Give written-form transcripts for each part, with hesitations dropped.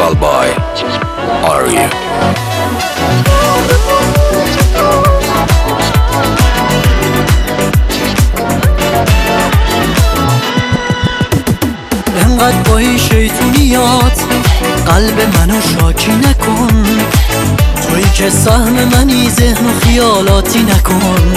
Special by Arya. انقدر با این شیطونیات قلب منو شاکی نکن، تویی که سهم منی ذهن و خیالاتی نکن.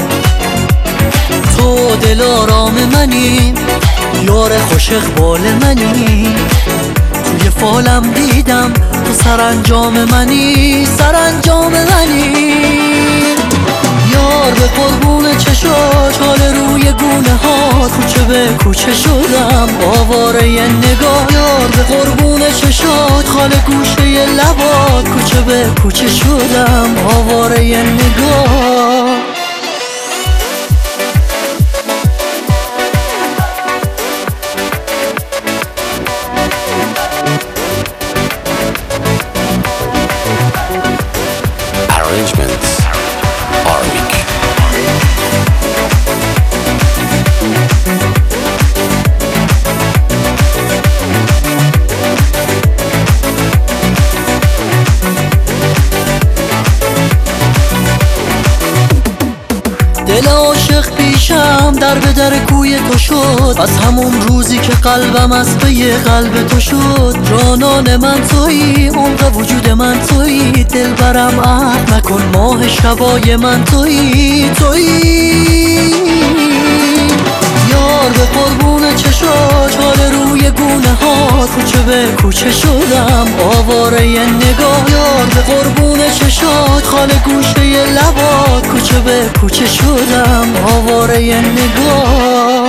تو دل آرام منی، یار خوش اقبال منی، توی فالم دیدم تو سرانجام منی، سرانجام منی. یار به قربون چشات، حال روی گونه هات، کوچه به کوچه شدم آواره ی نگاه. یار به قربون چشات، خال گوشه ی لبات، کوچه به کوچه شدم آواره ی نگاه. Arrangements Armik. دل عاشق پیشم در به در کوی تو شد، از همون روزی که قلبم از پی قلب تو شد. جانان من تویی، عمق وجود من تویی، دل برم عهد نکن، ماه شبای من تویی، تویی. یار به قربون چشات، حال روی گونه هات، کوچه به کوچه شدم آواره ی نگاه. یار به قربون چشات، خال گوشه ی لبات، کوچه به کوچه شدم آواره ی نگاه.